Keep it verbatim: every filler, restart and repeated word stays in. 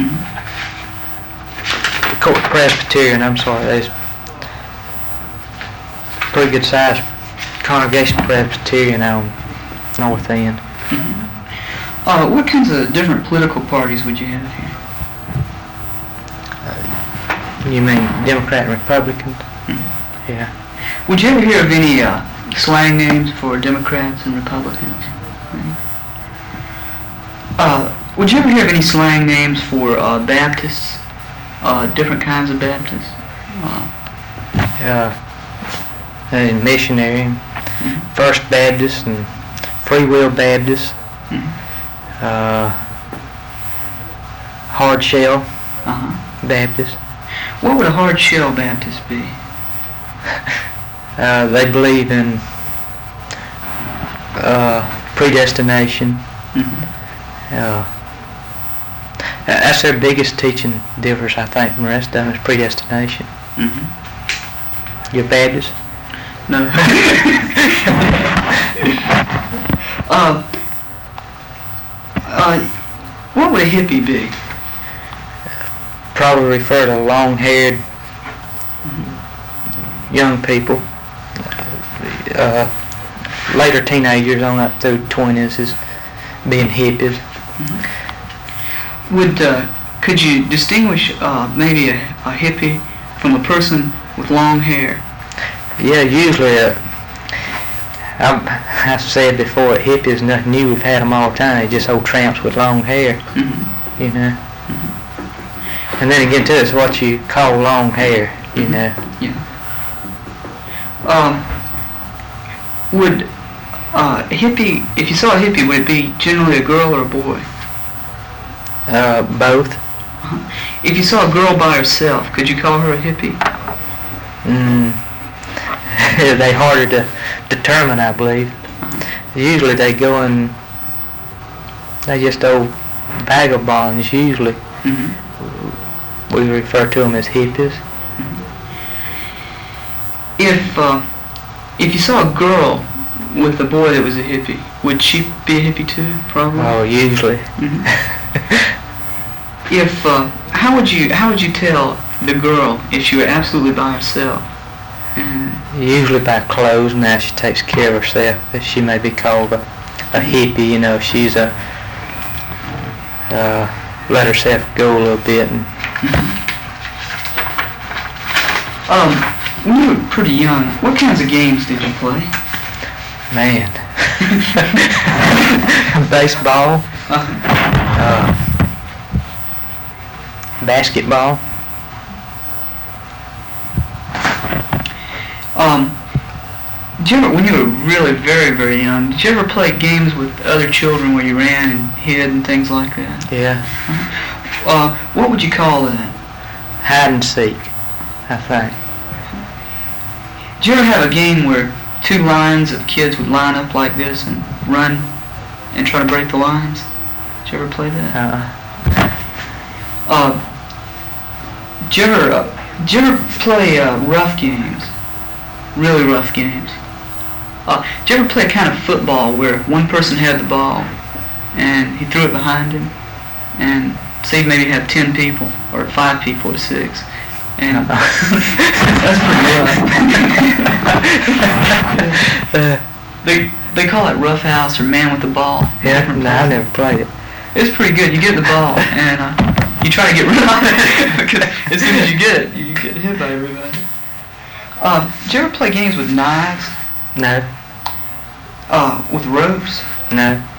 Mm-hmm. Court Presbyterian, I'm sorry, there's pretty good sized congregation Presbyterian on North End. Mm-hmm. Uh, what kinds of different political parties would you have here? You mean Democrat and Republicans? Mm-hmm. Yeah. Would you ever hear of any uh, slang names for Democrats and Republicans? Uh, would you ever hear of any slang names for uh, Baptists, uh, different kinds of Baptists? Uh, Uh, and missionary, mm-hmm. First Baptist and Free Will Baptist, Mm-hmm. uh, Hard Shell Uh-huh. Baptist. What would a hard shell Baptist be? Uh, they believe in uh, predestination. Mm-hmm. Uh, that's their biggest teaching difference, I think, from the rest of them is predestination. Mm-hmm. You're Baptist? No. uh, uh, what would a hippie be? Probably refer to long-haired young people. Uh, later teenagers on up through twenties is being hippies. Mm-hmm. Would uh, could you distinguish uh, maybe a, a hippie from a person with long hair? Yeah, usually, uh, I've, I've said before, hippie is nothing new. We've had them all the time. They're just old tramps with long hair, Mm-hmm. you know. Mm-hmm. And then again, too, it's what you call long hair, you Mm-hmm. know. Yeah. Um, would uh, a hippie, if you saw a hippie, would it be generally a girl or a boy? Uh, both. Uh-huh. If you saw a girl by herself, could you call her a hippie? Mm. They harder to determine, I believe. Usually they go and they just old vagabonds. Usually Mm-hmm. we refer to them as hippies. If uh, if you saw a girl with a boy that was a hippie, would she be a hippie too? Probably. Oh, usually. Mm-hmm. If uh, how would you how would you tell the girl if she were absolutely by herself? And Usually by clothes, now she takes care of herself. She may be called a, a hippie, you know, she's a, uh, let herself go a little bit. And um, when you were pretty young, what kinds of games did you play? man, baseball, Uh, uh, basketball. um, did you ever, when you were really very very young, did you ever play games with other children where you ran and hid and things like that? Yeah, Uh, what would you call that? hide and seek, I think. Did you ever have a game where two lines of kids would line up like this and run and try to break the lines? Did you ever play that? Uh, Uh, did you ever, uh, did you ever play uh, rough games? Really rough games? Uh, did you ever play a kind of football where one person had the ball and he threw it behind him, and say maybe have ten people or five people or six, and that's pretty rough. uh, They they call it rough house or man with the ball. yeah, Different no, I places. never played it. It's pretty good. You get the ball and uh, you try to get rid of it because as soon as you get it, you get hit by everybody. Uh, did you ever play games with knives? No, Uh, with ropes? no.